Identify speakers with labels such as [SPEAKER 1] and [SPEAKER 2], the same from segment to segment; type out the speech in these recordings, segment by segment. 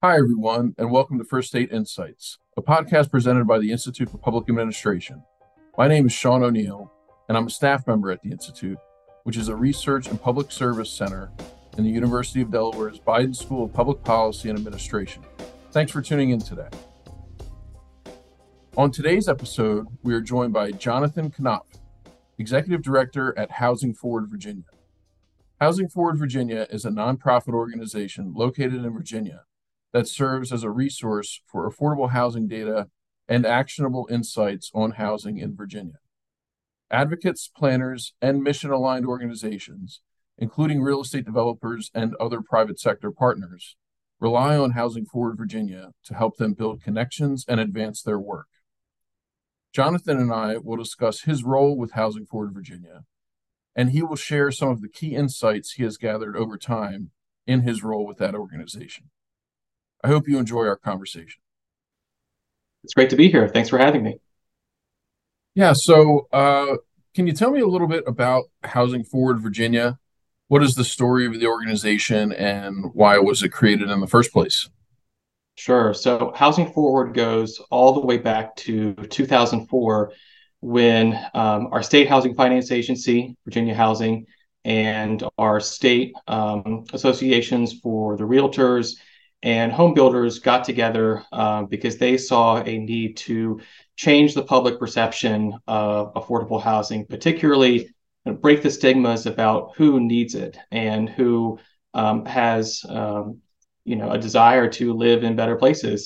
[SPEAKER 1] Hi, everyone, and welcome to First State Insights, a podcast presented by the Institute for Public Administration. My name is Sean O'Neill, and I'm a staff member at the Institute, which is a research and public service center in the University of Delaware's Biden School of Public Policy and Administration. Thanks for tuning in today. On today's episode, we are joined by Jonathan Knopf, Executive Director at Housing Forward Virginia. Housing Forward Virginia is a nonprofit organization located in Virginia that serves as a resource for affordable housing data and actionable insights on housing in Virginia. Advocates, planners, and mission-aligned organizations, including real estate developers and other private sector partners, rely on Housing Forward Virginia to help them build connections and advance their work. Jonathan and I will discuss his role with Housing Forward Virginia, and he will share some of the key insights he has gathered over time in his role with that organization. I hope you enjoy our conversation.
[SPEAKER 2] It's great to be here. Thanks for having me.
[SPEAKER 1] Yeah, so can you tell me a little bit about Housing Forward Virginia? What is the story of the organization and why was it created in the first place?
[SPEAKER 2] Sure. So Housing Forward goes all the way back to 2004 when our state housing finance agency, Virginia Housing, and our state associations for the realtors and home builders got together because they saw a need to change the public perception of affordable housing, particularly break the stigmas about who needs it and who has a desire to live in better places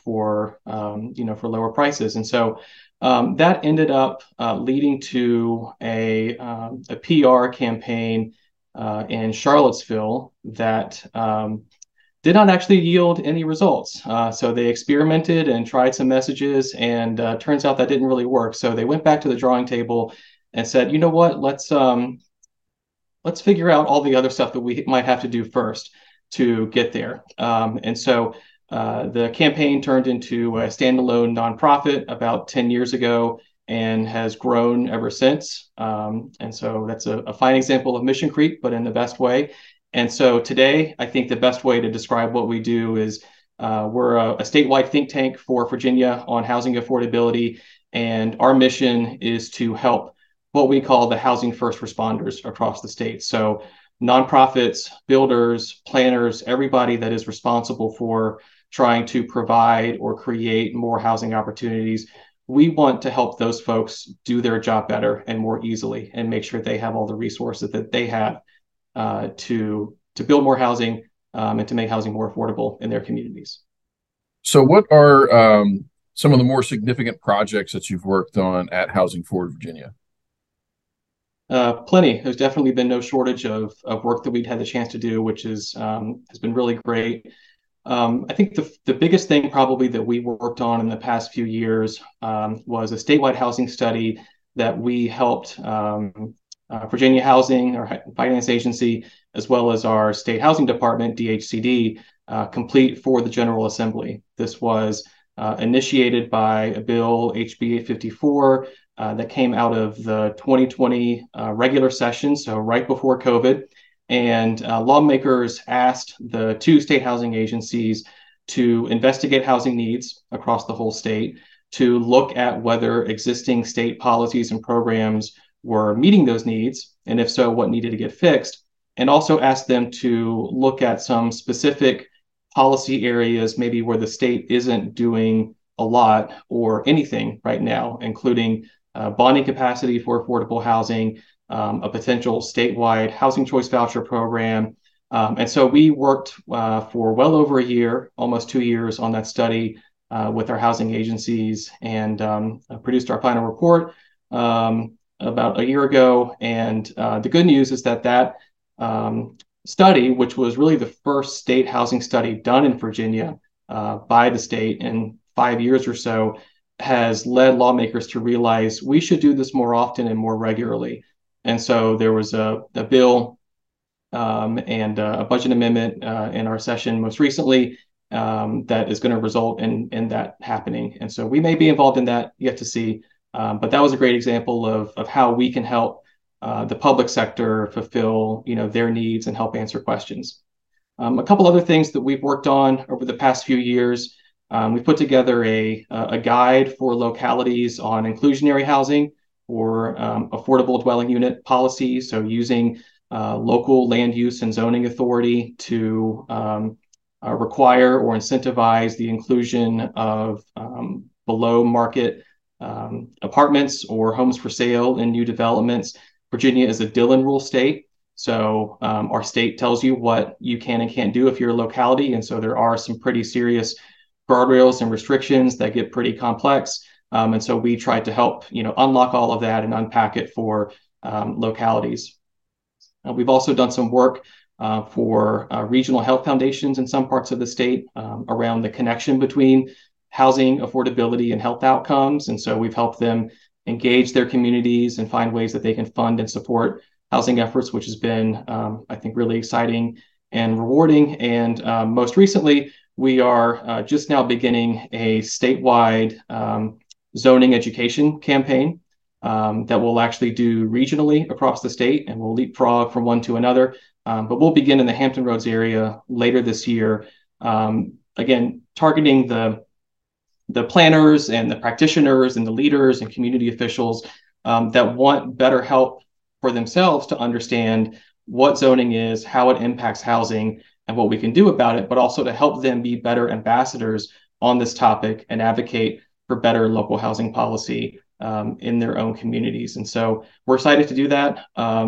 [SPEAKER 2] for lower prices. And so that ended up leading to a PR campaign in Charlottesville that did not actually yield any results. So they experimented and tried some messages, and turns out that didn't really work. So they went back to the drawing table and said, you know what, let's figure out all the other stuff that we might have to do first to get there. And so the campaign turned into a standalone nonprofit about 10 years ago and has grown ever since. And so that's a fine example of mission creep, but in the best way. And so today, I think the best way to describe what we do is we're a statewide think tank for Virginia on housing affordability. And our mission is to help what we call the housing first responders across the state. So nonprofits, builders, planners, everybody that is responsible for trying to provide or create more housing opportunities. We want to help those folks do their job better and more easily and make sure they have all the resources that they have to build more housing and to make housing more affordable in their communities.
[SPEAKER 1] So, what are some of the more significant projects that you've worked on at Housing Forward Virginia?
[SPEAKER 2] Plenty. There's definitely been no shortage of work that we've had the chance to do, which has been really great. I think the biggest thing probably that we worked on in the past few years was a statewide housing study that we helped Virginia Housing, our finance agency, as well as our state housing department, DHCD, complete for the General Assembly. This was initiated by a bill, HB 854, that came out of the 2020 regular session, so right before COVID. And lawmakers asked the two state housing agencies to investigate housing needs across the whole state, to look at whether existing state policies and programs were meeting those needs, and if so, what needed to get fixed, and also asked them to look at some specific policy areas, maybe where the state isn't doing a lot or anything right now, including bonding capacity for affordable housing, a potential statewide housing choice voucher program. And so we worked for well over a year, almost 2 years on that study with our housing agencies and produced our final report about a year ago. And the good news is that study, which was really the first state housing study done in Virginia by the state in 5 years or so, has led lawmakers to realize we should do this more often and more regularly. And so there was a bill and a budget amendment in our session most recently that is going to result in that happening. And so we may be involved in that, yet to see. But that was a great example of how we can help the public sector fulfill their needs and help answer questions. A couple other things that we've worked on over the past few years. We've put together a guide for localities on inclusionary housing or affordable dwelling unit policies. So using local land use and zoning authority to require or incentivize the inclusion of below market apartments or homes for sale in new developments. Virginia is a Dillon rule state. So our state tells you what you can and can't do if you're a locality. And so there are some pretty serious guardrails and restrictions that get pretty complex. And so we tried to help, unlock all of that and unpack it for localities. We've also done some work for regional health foundations in some parts of the state around the connection between housing affordability and health outcomes. And so we've helped them engage their communities and find ways that they can fund and support housing efforts, which has been, I think, really exciting and rewarding. And most recently, we are just now beginning a statewide zoning education campaign that we'll actually do regionally across the state, and we'll leapfrog from one to another. But we'll begin in the Hampton Roads area later this year, again, targeting the planners and the practitioners and the leaders and community officials that want better help for themselves to understand what zoning is, how it impacts housing, and what we can do about it, but also to help them be better ambassadors on this topic and advocate for better local housing policy in their own communities. And so we're excited to do that.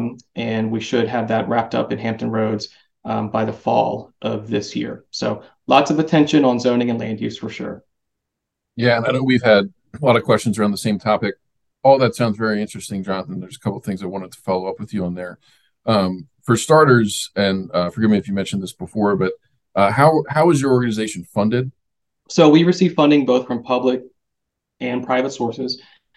[SPEAKER 2] And we should have that wrapped up in Hampton Roads by the fall of this year. So lots of attention on zoning and land use for sure.
[SPEAKER 1] Yeah, and I know we've had a lot of questions around the same topic. All that sounds very interesting, Jonathan. There's a couple of things I wanted to follow up with you on there. For starters, and forgive me if you mentioned this before, but how is your organization funded?
[SPEAKER 2] So we receive funding both from public and private sources.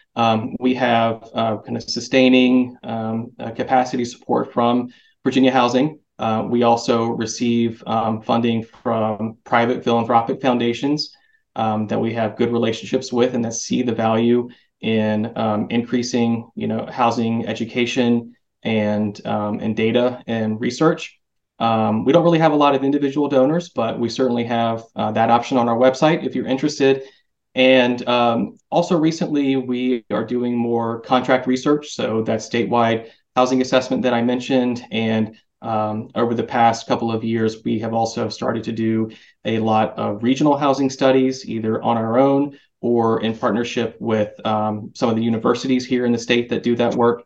[SPEAKER 2] We have kind of sustaining capacity support from Virginia Housing. We also receive funding from private philanthropic foundations that we have good relationships with and that see the value in increasing, housing education and data and research. We don't really have a lot of individual donors, but we certainly have that option on our website if you're interested. And also recently, we are doing more contract research. So that statewide housing assessment that I mentioned. And over the past couple of years, we have also started to do a lot of regional housing studies, either on our own or in partnership with some of the universities here in the state that do that work.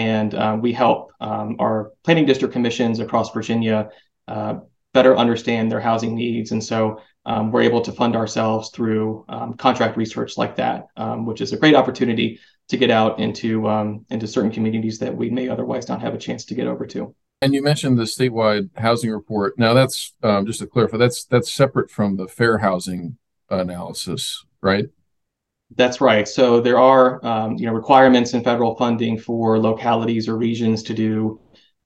[SPEAKER 2] And we help our planning district commissions across Virginia better understand their housing needs. And so we're able to fund ourselves through contract research like that, which is a great opportunity to get out into certain communities that we may otherwise not have a chance to get over to.
[SPEAKER 1] And you mentioned the statewide housing report. Now, that's just to clarify, that's separate from the fair housing analysis, right?
[SPEAKER 2] That's right. So there are requirements in federal funding for localities or regions to do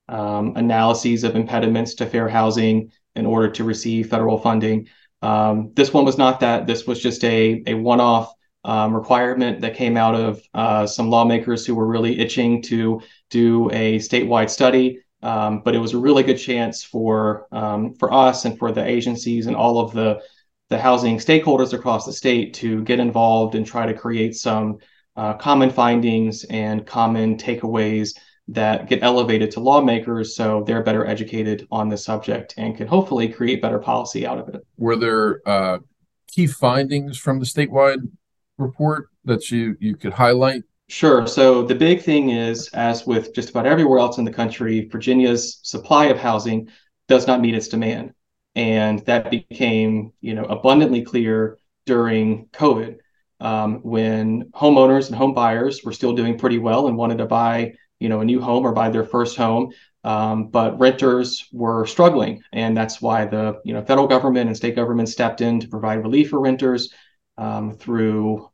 [SPEAKER 2] analyses of impediments to fair housing in order to receive federal funding. This one was not that. This was just a one-off requirement that came out of some lawmakers who were really itching to do a statewide study. But it was a really good chance for us and for the agencies and all of the housing stakeholders across the state to get involved and try to create some common findings and common takeaways that get elevated to lawmakers so they're better educated on the subject and can hopefully create better policy out of it.
[SPEAKER 1] Were there key findings from the statewide report that you could highlight?
[SPEAKER 2] Sure. So the big thing is, as with just about everywhere else in the country, Virginia's supply of housing does not meet its demand. And that became, abundantly clear during COVID, when homeowners and home buyers were still doing pretty well and wanted to buy, a new home or buy their first home. But renters were struggling. And that's why the, federal government and state government stepped in to provide relief for renters through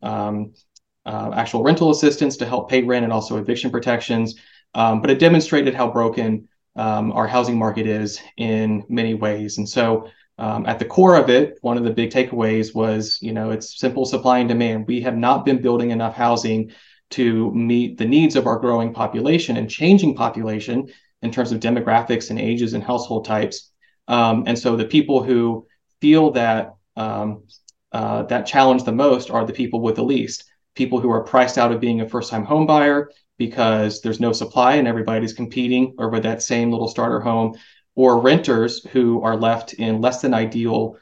[SPEAKER 2] actual rental assistance to help pay rent and also eviction protections. But it demonstrated how broken our housing market is in many ways. And so at the core of it, one of the big takeaways was, it's simple supply and demand. We have not been building enough housing to meet the needs of our growing population and changing population in terms of demographics and ages and household types. And so the people who feel that challenge the most are the people with the least, people who are priced out of being a first-time home buyer because there's no supply and everybody's competing over that same little starter home, or renters who are left in less than ideal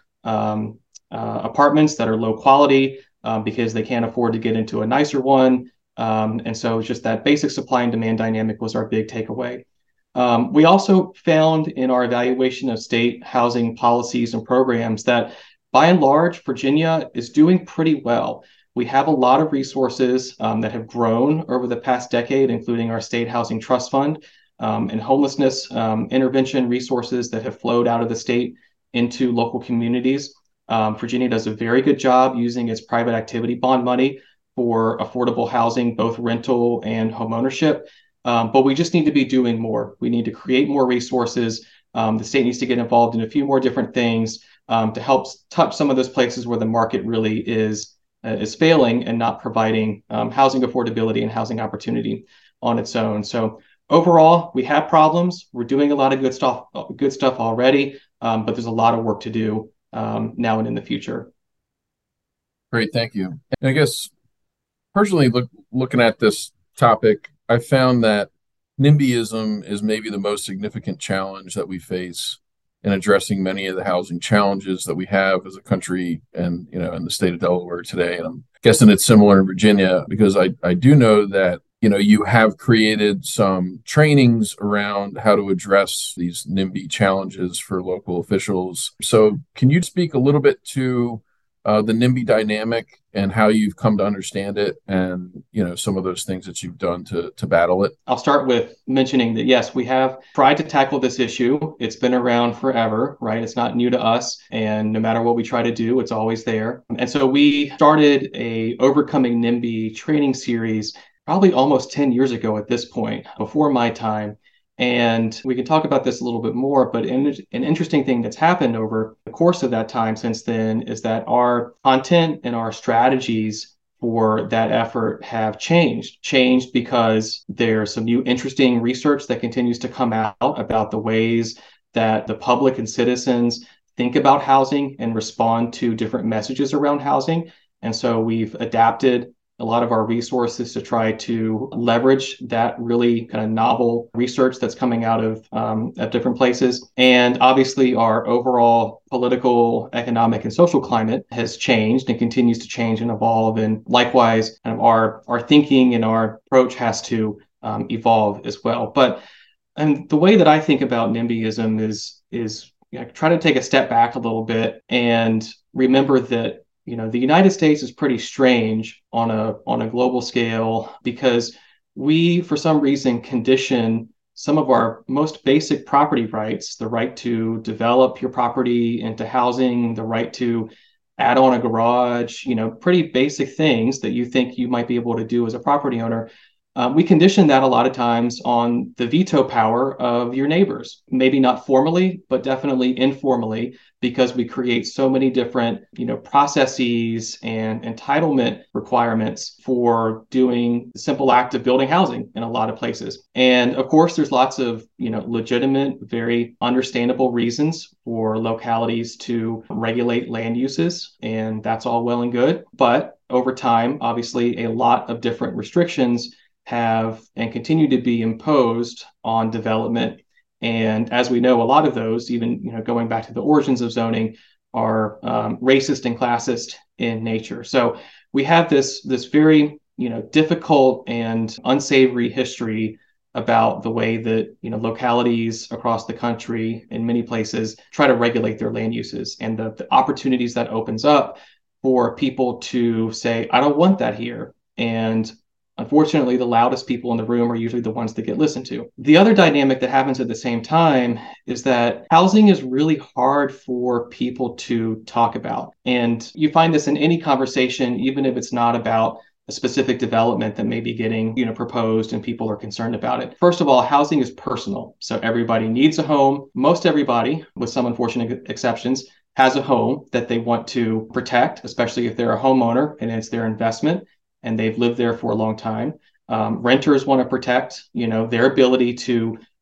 [SPEAKER 2] apartments that are low quality because they can't afford to get into a nicer one. And so just that basic supply and demand dynamic was our big takeaway. We also found in our evaluation of state housing policies and programs that by and large, Virginia is doing pretty well. We have a lot of resources that have grown over the past decade, including our State Housing Trust Fund and homelessness intervention resources that have flowed out of the state into local communities. Virginia does a very good job using its private activity bond money for affordable housing, both rental and homeownership. But we just need to be doing more. We need to create more resources. The state needs to get involved in a few more different things to help touch some of those places where the market really is failing and not providing housing affordability and housing opportunity on its own. So overall, we have problems. We're doing a lot of good stuff already, but there's a lot of work to do now and in the future.
[SPEAKER 1] Great, thank you. And I guess personally, looking at this topic, I found that NIMBYism is maybe the most significant challenge that we face in addressing many of the housing challenges that we have as a country and, in the state of Delaware today. And I'm guessing it's similar in Virginia because I do know that, you have created some trainings around how to address these NIMBY challenges for local officials. So can you speak a little bit to the NIMBY dynamic and how you've come to understand it and, some of those things that you've done to battle it?
[SPEAKER 2] I'll start with mentioning that, yes, we have tried to tackle this issue. It's been around forever, right? It's not new to us. And no matter what we try to do, it's always there. And so we started a Overcoming NIMBY training series probably almost 10 years ago at this point, before my time. And we can talk about this a little bit more, but an interesting thing that's happened over the course of that time since then is that our content and our strategies for that effort have changed because there's some new interesting research that continues to come out about the ways that the public and citizens think about housing and respond to different messages around housing. And so we've adapted a lot of our resources to try to leverage that really kind of novel research that's coming out of at different places. And obviously, our overall political, economic, and social climate has changed and continues to change and evolve. And likewise, kind of our thinking and our approach has to evolve as well. And the way that I think about NIMBYism is try to take a step back a little bit and remember that the United States is pretty strange on a global scale because we, for some reason, condition some of our most basic property rights, the right to develop your property into housing, the right to add on a garage, pretty basic things that you think you might be able to do as a property owner. We condition that a lot of times on the veto power of your neighbors, maybe not formally, but definitely informally, because we create so many different, processes and entitlement requirements for doing the simple act of building housing in a lot of places. And of course, there's lots of, legitimate, very understandable reasons for localities to regulate land uses, and that's all well and good. But over time, obviously, a lot of different restrictions have and continue to be imposed on development. And as we know, a lot of those, even going back to the origins of zoning, are racist and classist in nature. So we have this very difficult and unsavory history about the way that localities across the country in many places try to regulate their land uses and the opportunities that opens up for people to say, I don't want that here. And unfortunately, the loudest people in the room are usually the ones that get listened to. The other dynamic that happens at the same time is that housing is really hard for people to talk about. And you find this in any conversation, even if it's not about a specific development that may be getting proposed and people are concerned about it. First of all, housing is personal. So everybody needs a home. Most everybody, with some unfortunate exceptions, has a home that they want to protect, especially if they're a homeowner and it's their investment and they've lived there for a long time. Renters want to protect, their ability to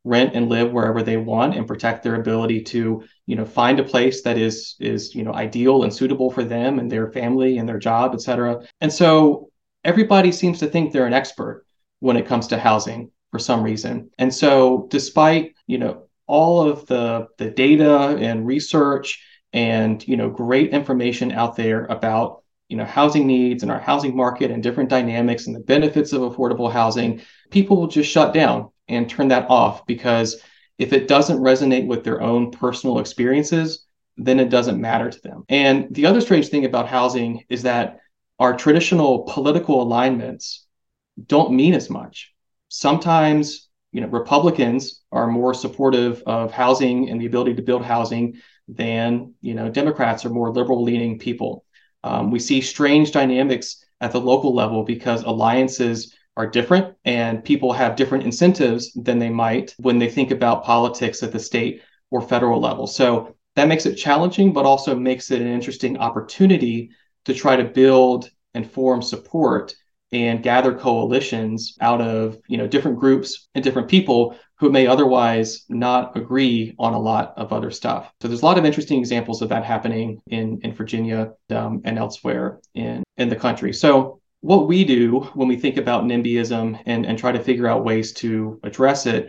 [SPEAKER 2] rent and live wherever they want and protect their ability to, find a place that is ideal and suitable for them and their family and their job, et cetera. And so everybody seems to think they're an expert when it comes to housing for some reason. And so despite, all of the data and research and, great information out there about, housing needs and our housing market and different dynamics and the benefits of affordable housing, people will just shut down and turn that off because if it doesn't resonate with their own personal experiences, then it doesn't matter to them. And the other strange thing about housing is that our traditional political alignments don't mean as much. Sometimes, Republicans are more supportive of housing and the ability to build housing than, Democrats are more liberal leaning people. We see strange dynamics at the local level because alliances are different and people have different incentives than they might when they think about politics at the state or federal level. So that makes it challenging, but also makes it an interesting opportunity to try to build and form support and gather coalitions out of different groups and different people who may otherwise not agree on a lot of other stuff. So there's a lot of interesting examples of that happening in Virginia and elsewhere in the country. So what we do when we think about NIMBYism and try to figure out ways to address it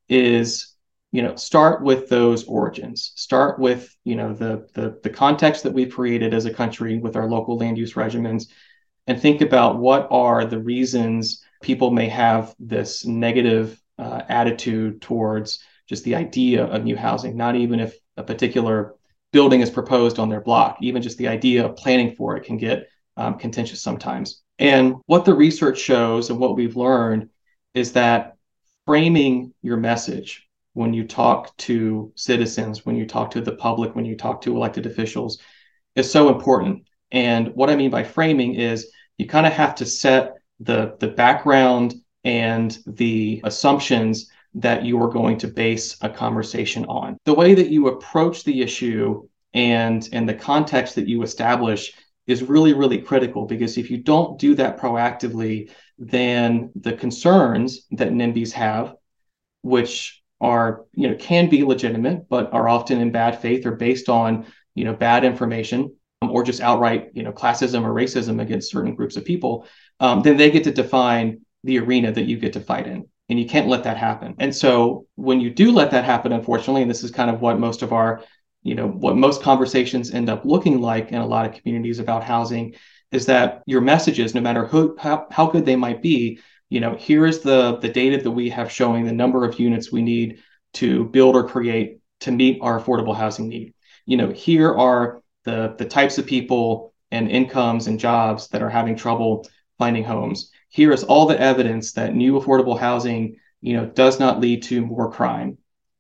[SPEAKER 2] is start with those origins. Start with the context that we've created as a country with our local land use regimens, and think about what are the reasons people may have this negative attitude towards just the idea of new housing, not even if a particular building is proposed on their block, even just the idea of planning for it can get contentious sometimes. And what the research shows and what we've learned is that framing your message when you talk to citizens, when you talk to the public, when you talk to elected officials is so important. And what I mean by framing is you kind of have to set the background and the assumptions that you are going to base a conversation on. The way that you approach the issue and the context that you establish is really, really critical, because if you don't do that proactively, then the concerns that NIMBYs have, which are, can be legitimate, but are often in bad faith or based on, bad information, or just outright, classism or racism against certain groups of people, then they get to define the arena that you get to fight in. And you can't let that happen. And so when you do let that happen, unfortunately, and this is kind of what most of our, what most conversations end up looking like in a lot of communities about housing, is that your messages, no matter how good they might be, here is the data that we have showing the number of units we need to build or create to meet our affordable housing need. Here are the types of people and incomes and jobs that are having trouble finding homes. Here is all the evidence that new affordable housing, does not lead to more crime.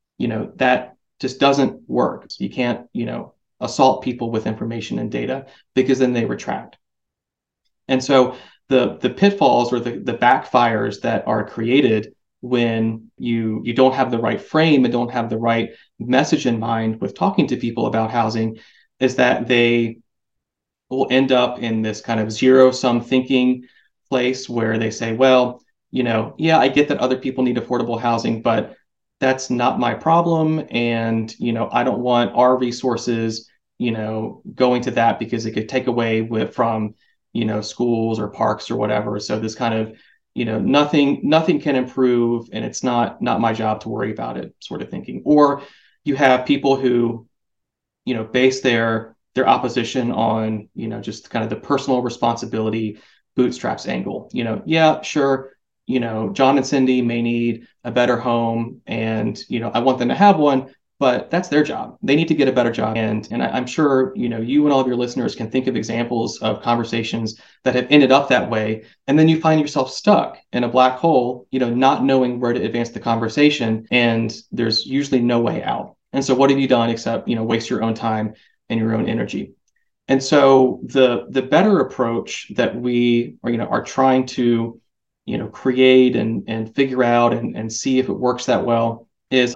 [SPEAKER 2] That just doesn't work. You can't, assault people with information and data, because then they retract. And so the pitfalls or the backfires that are created when you don't have the right frame and don't have the right message in mind with talking to people about housing is that they will end up in this kind of zero-sum thinking place where they say, well, yeah, I get that other people need affordable housing, but that's not my problem. And, I don't want our resources, going to that because it could take away from, schools or parks or whatever. So this kind of, nothing can improve and it's not my job to worry about it sort of thinking. Or you have people who, base their opposition on, just kind of the personal responsibility bootstraps angle. Yeah, sure. John and Cindy may need a better home and, I want them to have one, but that's their job. They need to get a better job. And I'm sure, you and all of your listeners can think of examples of conversations that have ended up that way. And then you find yourself stuck in a black hole, not knowing where to advance the conversation. And there's usually no way out. And so what have you done except, waste your own time and your own energy? And so the better approach that we are trying to, create and figure out and see if it works that well is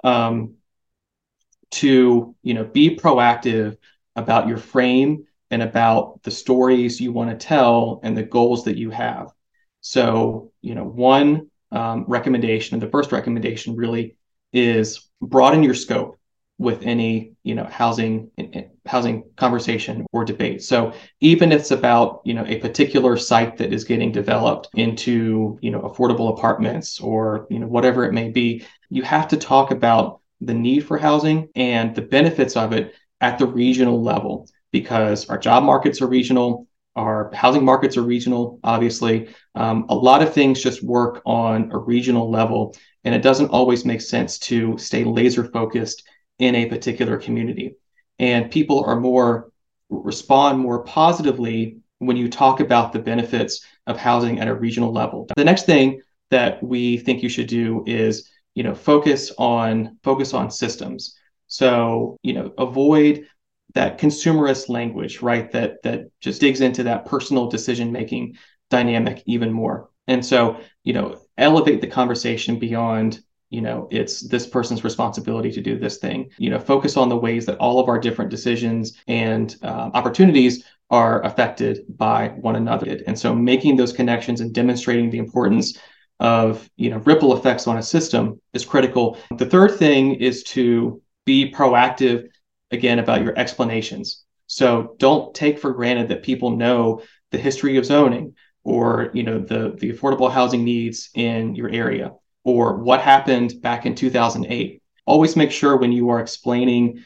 [SPEAKER 2] to, be proactive about your frame and about the stories you want to tell and the goals that you have. So, one recommendation, and the first recommendation really is broaden your scope with any housing conversation or debate. So even if it's about a particular site that is getting developed into affordable apartments or whatever it may be, you have to talk about the need for housing and the benefits of it at the regional level, because our job markets are regional, our housing markets are regional, obviously. A lot of things just work on a regional level, and it doesn't always make sense to stay laser focused in a particular community. And people respond more positively when you talk about the benefits of housing at a regional level. The next thing that we think you should do is, focus on systems. So, avoid that consumerist language, right? That just digs into that personal decision-making dynamic even more. And so, elevate the conversation beyond it's this person's responsibility to do this thing. Focus on the ways that all of our different decisions and opportunities are affected by one another. And so making those connections and demonstrating the importance of ripple effects on a system is critical. The third thing is to be proactive, again, about your explanations. So don't take for granted that people know the history of zoning or the affordable housing needs in your area, or what happened back in 2008. Always make sure when you are explaining,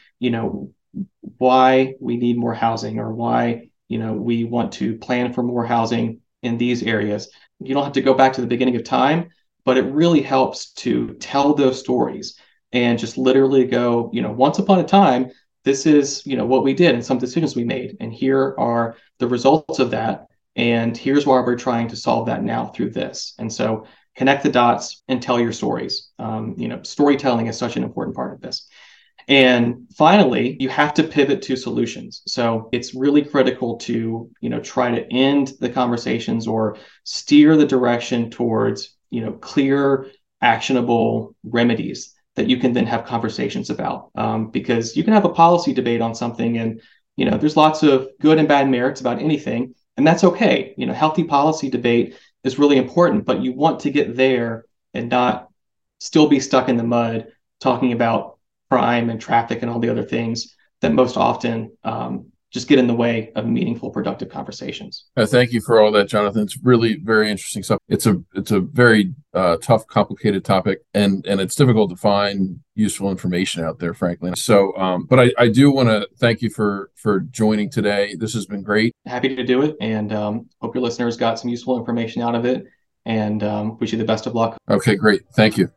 [SPEAKER 2] why we need more housing or why, we want to plan for more housing in these areas. You don't have to go back to the beginning of time, but it really helps to tell those stories and just literally go, once upon a time, this is, what we did and some decisions we made. And here are the results of that. And here's why we're trying to solve that now through this. And so connect the dots and tell your stories. Storytelling is such an important part of this. And finally, you have to pivot to solutions. So it's really critical to, try to end the conversations or steer the direction towards, clear, actionable remedies that you can then have conversations about. Because you can have a policy debate on something and, there's lots of good and bad merits about anything, and that's okay. Healthy policy debate is really important, but you want to get there and not still be stuck in the mud talking about crime and traffic and all the other things that most often just get in the way of meaningful, productive conversations.
[SPEAKER 1] Thank you for all that, Jonathan. It's really very interesting stuff. It's a very tough, complicated topic, and it's difficult to find useful information out there, frankly. So, but I do want to thank you for joining today. This has been great.
[SPEAKER 2] Happy to do it, and hope your listeners got some useful information out of it, and wish you the best of luck.
[SPEAKER 1] Okay, great. Thank you.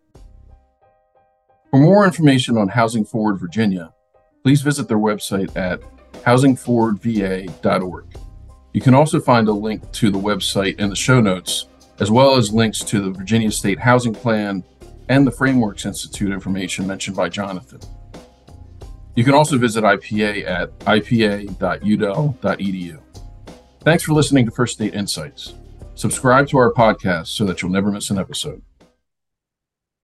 [SPEAKER 1] For more information on Housing Forward Virginia, please visit their website at housingforwardva.org. You can also find a link to the website in the show notes, as well as links to the Virginia State Housing Plan and the Frameworks Institute information mentioned by Jonathan. You can also visit IPA at ipa.udel.edu. Thanks for listening to First State Insights. Subscribe to our podcast so that you'll never miss an episode.